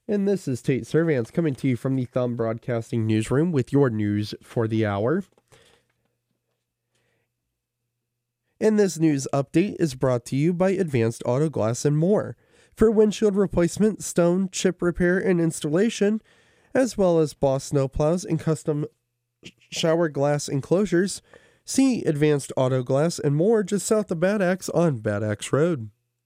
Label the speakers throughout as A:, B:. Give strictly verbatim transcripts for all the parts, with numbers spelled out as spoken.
A: And this is Tate Servants coming to you from the Thumb Broadcasting Newsroom with your news for the hour. And this news update is brought to you by Advanced Auto Glass and More. For windshield replacement, stone, chip repair, and installation, as well as Boss snowplows and custom shower glass enclosures, see Advanced Auto Glass and More just south of Bad Axe on Bad Axe Road.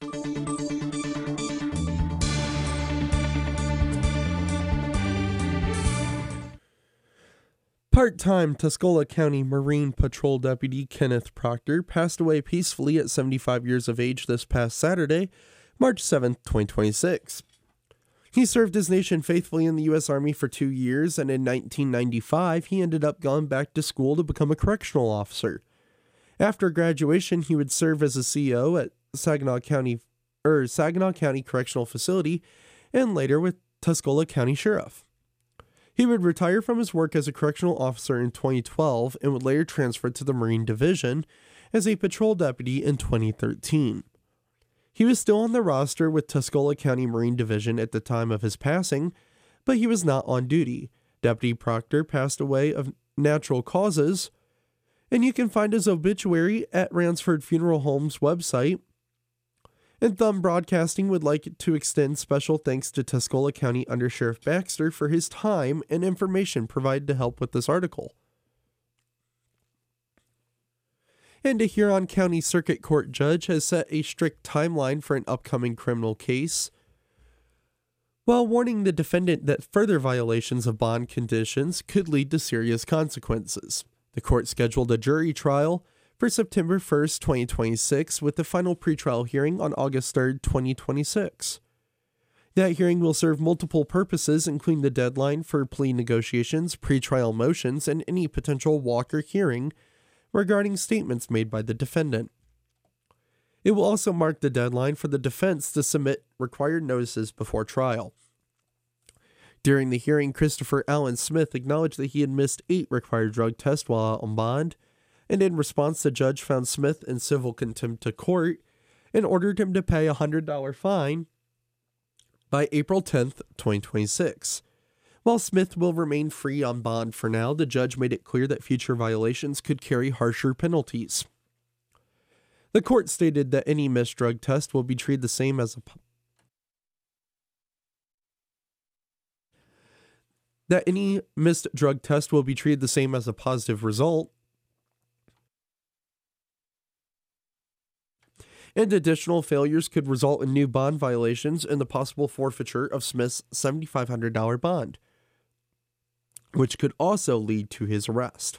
A: Part-time Tuscola County Marine Patrol Deputy Kenneth Proctor passed away peacefully at seventy-five years of age this past Saturday, March seventh, twenty twenty-six. He served his nation faithfully in the U S Army for two years, and in nineteen ninety-five, he ended up going back to school to become a correctional officer. After graduation, he would serve as a C O at Saginaw County, or Saginaw County Correctional Facility, and later with Tuscola County Sheriff. He would retire from his work as a correctional officer in twenty twelve and would later transfer to the Marine Division as a patrol deputy in twenty thirteen. He was still on the roster with Tuscola County Marine Division at the time of his passing, but he was not on duty. Deputy Proctor passed away of natural causes, and you can find his obituary at Ransford Funeral Home's website. And Thumb Broadcasting would like to extend special thanks to Tuscola County Under Sheriff Baxter for his time and information provided to help with this article. And a Huron County Circuit Court judge has set a strict timeline for an upcoming criminal case, while warning the defendant that further violations of bond conditions could lead to serious consequences. The court scheduled a jury trial for September first, twenty twenty-six, with the final pretrial hearing on August third, twenty twenty-six. That hearing will serve multiple purposes, including the deadline for plea negotiations, pretrial motions, and any potential Walker hearing regarding statements made by the defendant. It will also mark the deadline for the defense to submit required notices before trial. During the hearing, Christopher Allen Smith acknowledged that he had missed eight required drug tests while out on bond, and in response, the judge found Smith in civil contempt of court and ordered him to pay a one hundred dollars fine by April tenth, twenty twenty-six. While Smith will remain free on bond for now, the judge made it clear that future violations could carry harsher penalties. The court stated that any missed drug test will be treated the same as a that any missed drug test will be treated the same as a positive result. And additional failures could result in new bond violations and the possible forfeiture of Smith's seven thousand five hundred dollars bond, which could also lead to his arrest.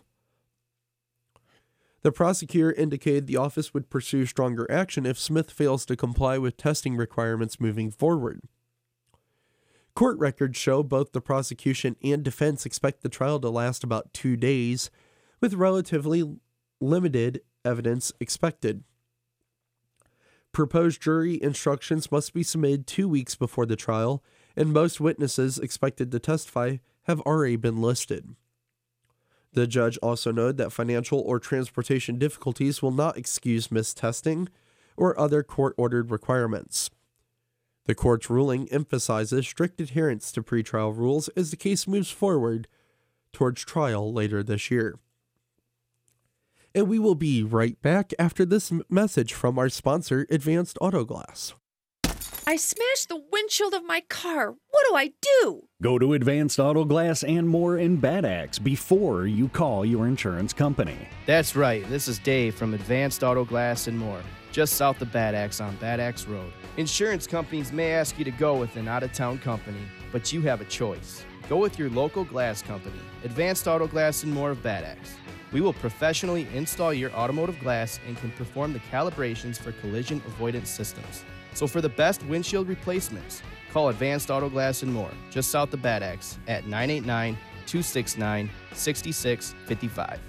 A: The prosecutor indicated the office would pursue stronger action if Smith fails to comply with testing requirements moving forward. Court records show both the prosecution and defense expect the trial to last about two days, with relatively limited evidence expected. Proposed jury instructions must be submitted two weeks before the trial, and most witnesses expected to testify have already been listed. The judge also noted that financial or transportation difficulties will not excuse missed testing or other court-ordered requirements. The court's ruling emphasizes strict adherence to pretrial rules as the case moves forward towards trial later this year. And we will be right back after this message from our sponsor, Advanced Auto Glass.
B: I smashed the windshield of my car. What do I do?
C: Go to Advanced Auto Glass and More in Bad Axe before you call your insurance company.
D: That's right. This is Dave from Advanced Auto Glass and More, just south of Bad Axe on Bad Axe Road. Insurance companies may ask you to go with an out-of-town company, but you have a choice. Go with your local glass company, Advanced Auto Glass and More of Bad Axe. We will professionally install your automotive glass and can perform the calibrations for collision avoidance systems. So for the best windshield replacements, call Advanced Auto Glass and More, just south of Bad Axe at nine eight nine, two six nine, six six five five.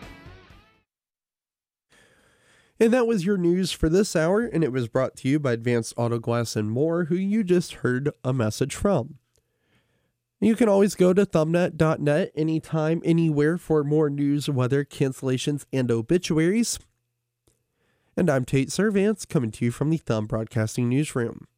A: And that was your news for this hour, and it was brought to you by Advanced Auto Glass and More, who you just heard a message from. You can always go to thumbnet dot net anytime, anywhere for more news, weather, cancellations, and obituaries. And I'm Tate Servants, coming to you from the Thumb Broadcasting Newsroom.